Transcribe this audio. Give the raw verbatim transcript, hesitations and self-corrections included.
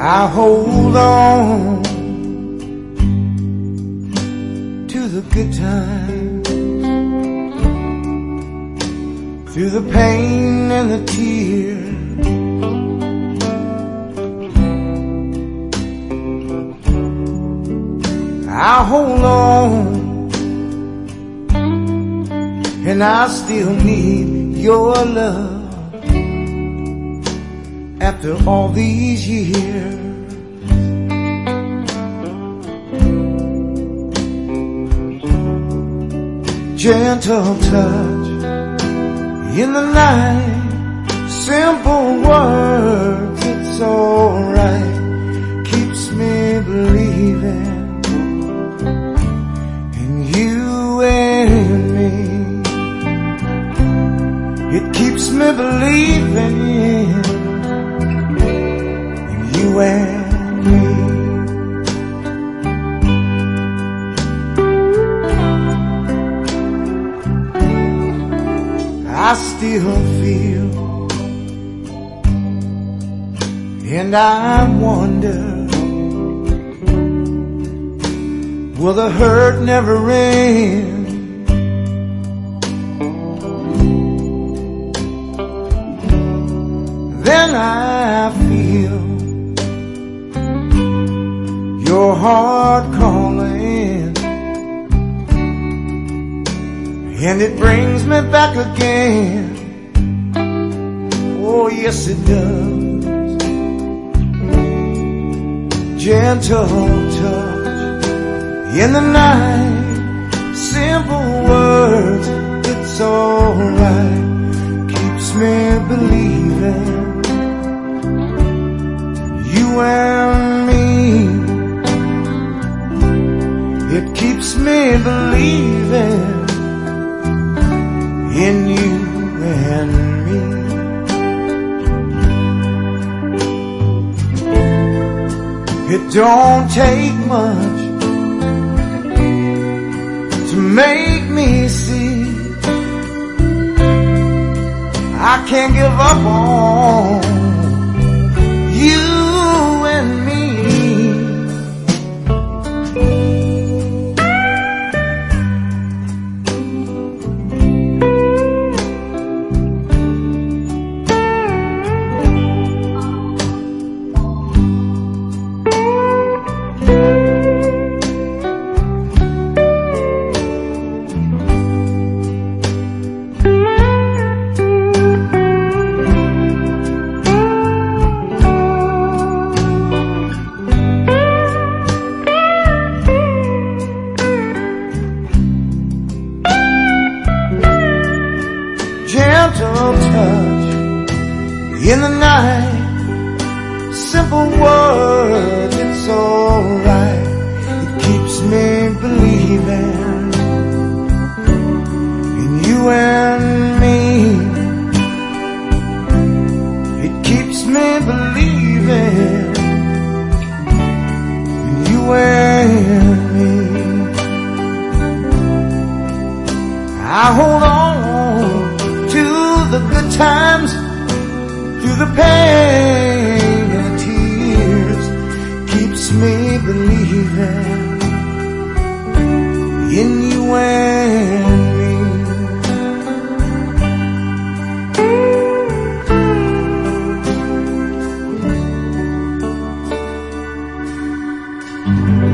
I hold on to the good times, through the pain and the tears. I hold on, and I still need your love after all these years. Gentle touch in the night, simple words, it's alright, keeps me believing in you and me. It keeps me believing in you and me. I still feel, and I wonder, will the hurt never end? Then I feel your heart calling, and it brings me back again. Oh yes it does. Gentle touch in the night, simple words, it's alright, keeps me believing you and me. It keeps me believing in you and me. It don't take much to make me see I can't give up on you and me. Gentle touch in the night, simple words, it's alright, it keeps me believing in you and me. It keeps me believing in you and me. I hold on to the good times, through the pain and tears, keeps me believing in you and me. Mm-hmm.